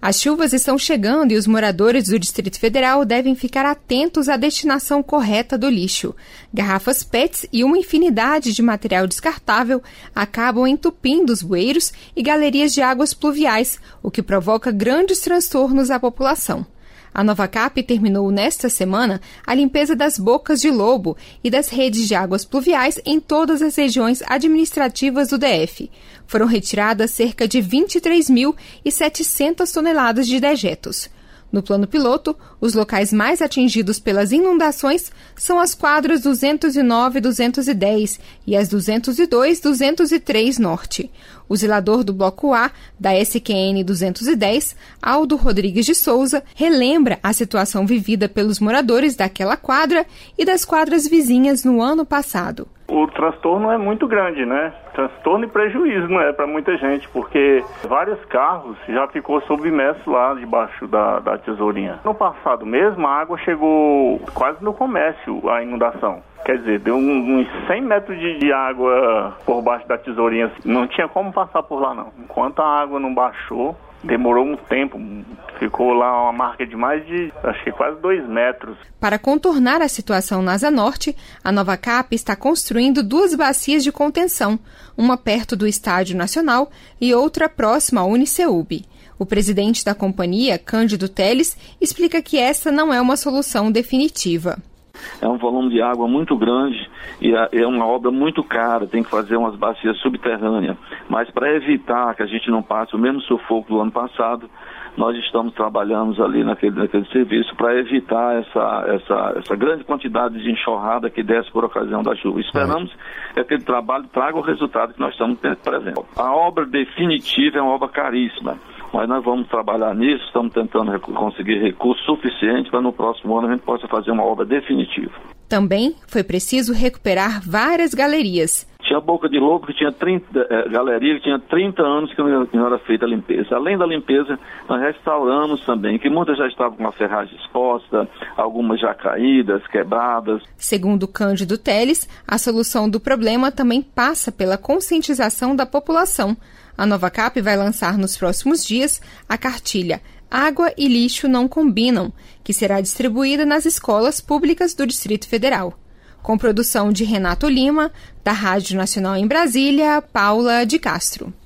As chuvas estão chegando e os moradores do Distrito Federal devem ficar atentos à destinação correta do lixo. Garrafas PETs e uma infinidade de material descartável acabam entupindo os bueiros e galerias de águas pluviais, o que provoca grandes transtornos à população. A Novacap terminou nesta semana a limpeza das bocas de lobo e das redes de águas pluviais em todas as regiões administrativas do DF. Foram retiradas cerca de 23.700 toneladas de dejetos. No plano piloto, os locais mais atingidos pelas inundações são as quadras 209 e 210 e as 202 e 203 Norte. O zelador do Bloco A, da SQN 210, Aldo Rodrigues de Souza, relembra a situação vivida pelos moradores daquela quadra e das quadras vizinhas no ano passado. O transtorno é muito grande, né? Transtorno e prejuízo, não é, para muita gente, porque vários carros já ficou submerso lá debaixo da tesourinha. No passado mesmo, a água chegou quase no comércio, a inundação. Quer dizer, deu uns 100 metros de água por baixo da tesourinha. Não tinha como passar por lá, não. Enquanto a água não baixou, demorou um tempo, ficou lá uma marca de mais de, acho que quase 2 metros. Para contornar a situação na Asa Norte, a Novacap está construindo 2 bacias de contenção, uma perto do Estádio Nacional e outra próxima ao Uniceub. O presidente da companhia, Cândido Teles, explica que essa não é uma solução definitiva. É um volume de água muito grande e é uma obra muito cara, tem que fazer umas bacias subterrâneas. Mas para evitar que a gente não passe o mesmo sufoco do ano passado, nós estamos trabalhando ali naquele serviço para evitar essa grande quantidade de enxurrada que desce por ocasião da chuva. Esperamos que aquele trabalho traga o resultado que nós estamos presentes. A obra definitiva é uma obra caríssima, mas nós vamos trabalhar nisso, estamos tentando conseguir recursos suficientes para no próximo ano a gente possa fazer uma obra definitiva. Também foi preciso recuperar várias galerias. Tinha a Boca de Lobo, que tinha galeria que tinha 30 anos que não era feita a limpeza. Além da limpeza, nós restauramos também, que muitas já estavam com a ferragem exposta, algumas já caídas, quebradas. Segundo Cândido Teles, a solução do problema também passa pela conscientização da população. A Novacap vai lançar nos próximos dias a cartilha Água e Lixo Não Combinam, que será distribuída nas escolas públicas do Distrito Federal. Com produção de Renato Lima, da Rádio Nacional em Brasília, Paula de Castro.